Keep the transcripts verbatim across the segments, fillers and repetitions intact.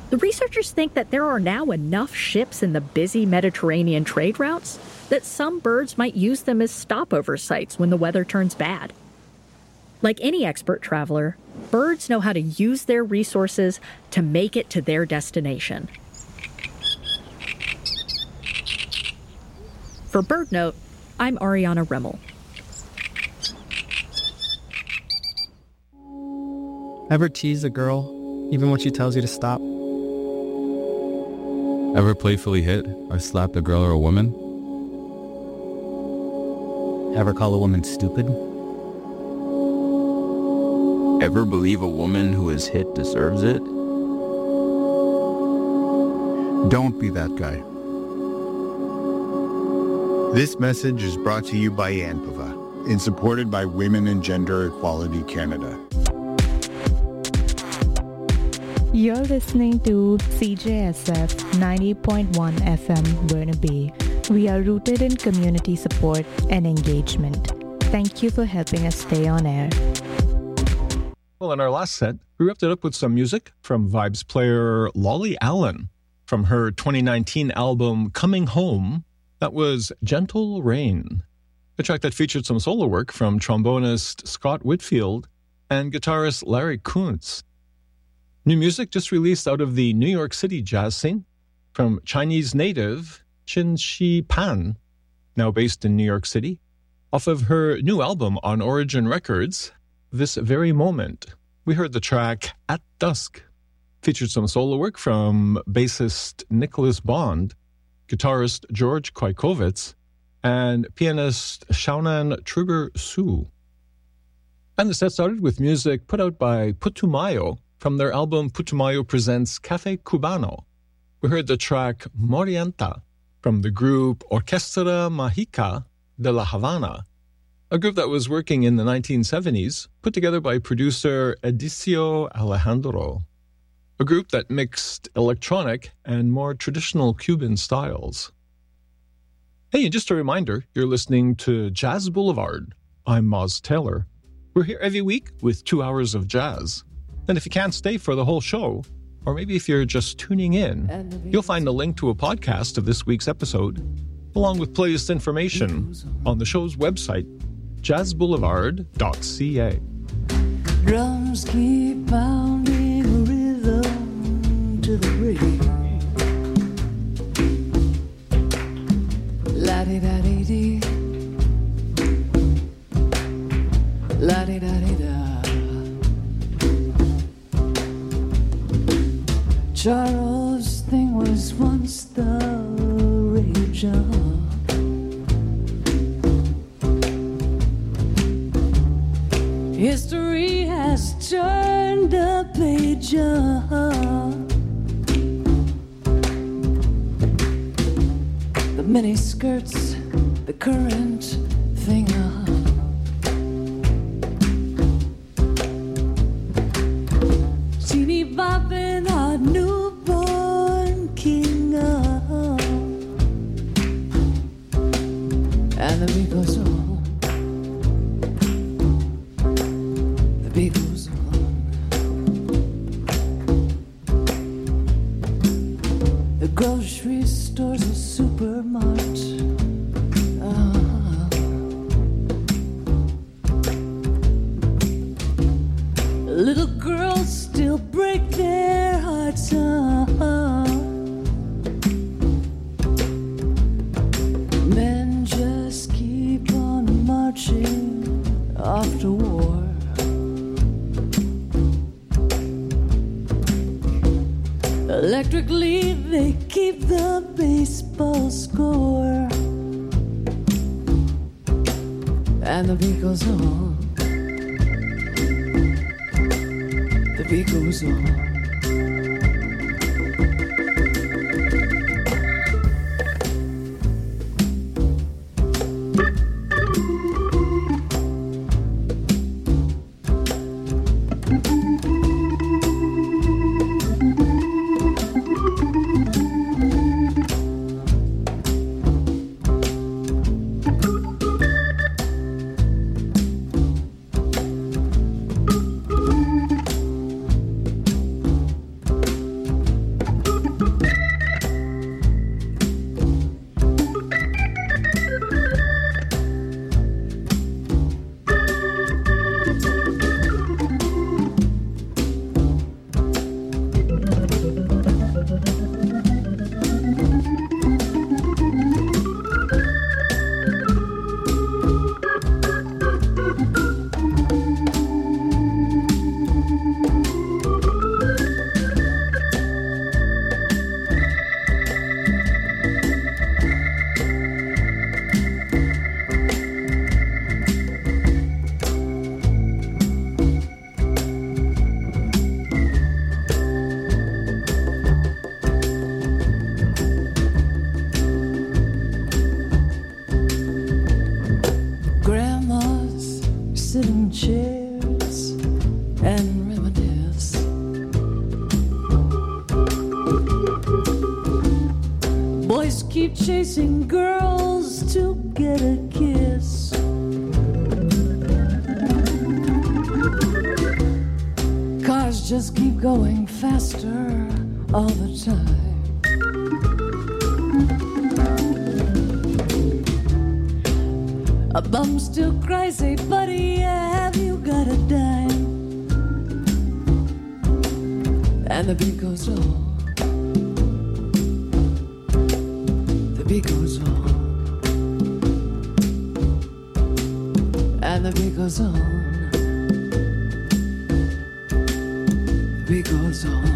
The researchers think that there are now enough ships in the busy Mediterranean trade routes that some birds might use them as stopover sites when the weather turns bad. Like any expert traveler, birds know how to use their resources to make it to their destination. For BirdNote, I'm Ariana Remmel. Ever tease a girl, even when she tells you to stop? Ever playfully hit or slapped a girl or a woman? Ever call a woman stupid? Ever believe a woman who is hit deserves it? Don't be that guy. This message is brought to you by ANPAVA and supported by Women and Gender Equality Canada. You're listening to C J S F ninety point one F M Burnaby. We are rooted in community support and engagement. Thank you for helping us stay on air. Well, in our last set, we wrapped it up with some music from Vibes player Lolly Allen from her twenty nineteen album Coming Home. That was Gentle Rain, a track that featured some solo work from trombonist Scott Whitfield and guitarist Larry Kuntz. New music just released out of the New York City jazz scene from Chinese native Chin Shi Pan, now based in New York City, off of her new album on Origin Records, This Very Moment. We heard the track At Dusk, featured some solo work from bassist Nicholas Bond, guitarist George Kwikovitz, and pianist Xiaonan Truger Su. And the set started with music put out by Putumayo from their album Putumayo Presents Cafe Cubano. We heard the track Morienta from the group Orquestra Mágica de La Habana, a group that was working in the nineteen seventies, put together by producer Edicio Alejandro, a group that mixed electronic and more traditional Cuban styles. Hey, and just a reminder, you're listening to Jazz Boulevard. I'm Moz Taylor. We're here every week with two hours of jazz. And if you can't stay for the whole show, or maybe if you're just tuning in, you'll find a link to a podcast of this week's episode, along with playlist information on the show's website, jazz boulevard dot c a. Drums keep pounding a rhythm to the break. La-di-da-di-dee, la-di-da-di-da. Charles' thing was once the rage on. History has turned a page on. The mini skirts, the current thing on. Teeny bopping our newborn king on. And the beat goes on. The beat goes on. The grocery store's a supermart. Uh-huh. Little girls still break their hearts. Uh-huh. Men just keep on marching off to war. Electrically, they keep the baseball score. And the beat goes on. The beat goes on. busy chasing girls to get a kiss. Cars just keep going faster all the time. A bum still cries, hey buddy, have you got a dime? And the beat goes on. The beat goes on. And the beat goes on. The beat goes on.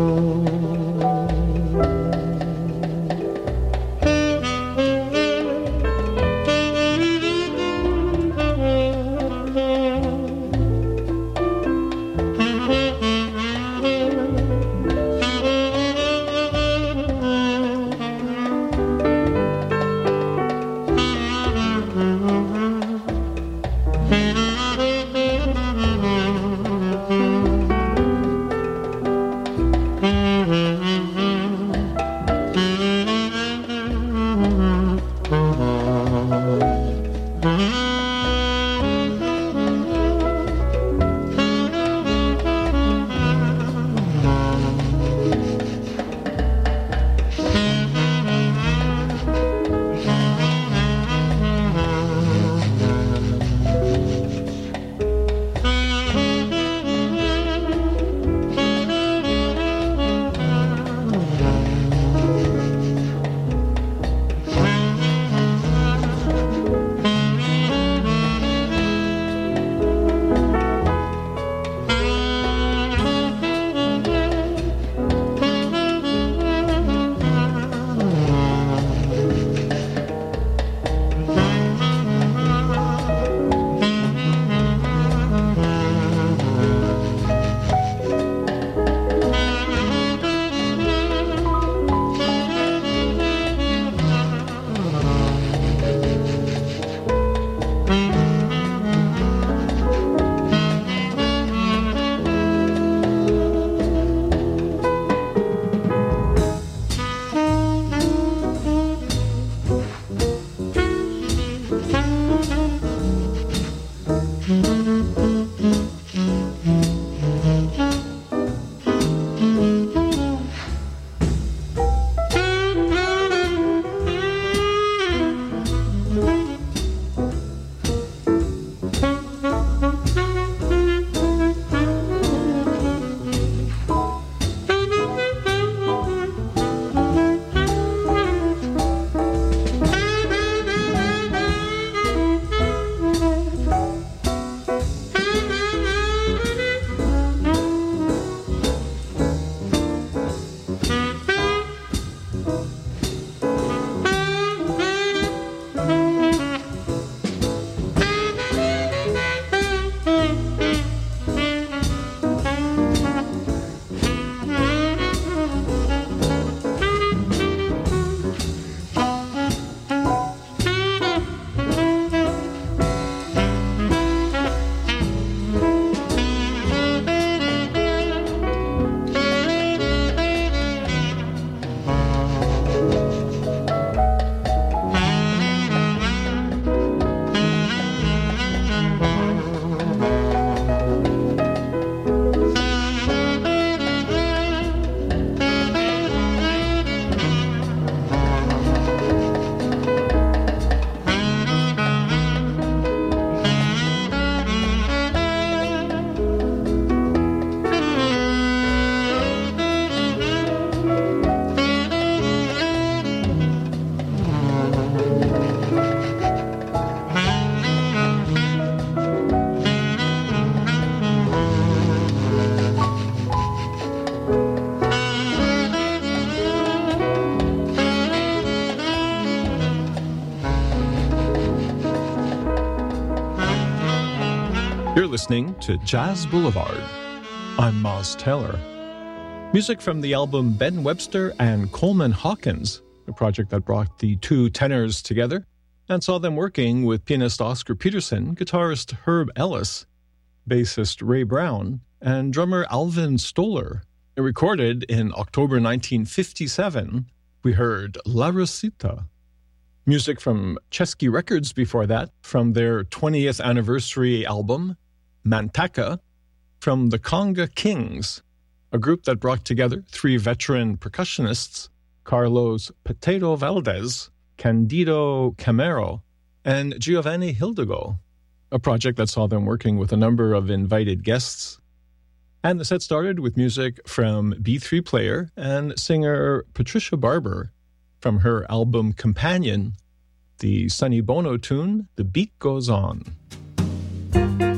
You're listening to Jazz Boulevard. I'm Moz Taylor. Music from the album Ben Webster and Coleman Hawkins, a project that brought the two tenors together and saw them working with pianist Oscar Peterson, guitarist Herb Ellis, bassist Ray Brown, and drummer Alvin Stoller. Recorded in October nineteen fifty-seven, we heard La Rosita. Music from Chesky Records before that, from their twentieth anniversary album, Mantaca, from the Conga Kings, a group that brought together three veteran percussionists, Carlos Potato Valdez, Candido Camero, and Giovanni Hidalgo, a project that saw them working with a number of invited guests. And the set started with music from B three player and singer Patricia Barber from her album Companion, the Sonny Bono tune, The Beat Goes On.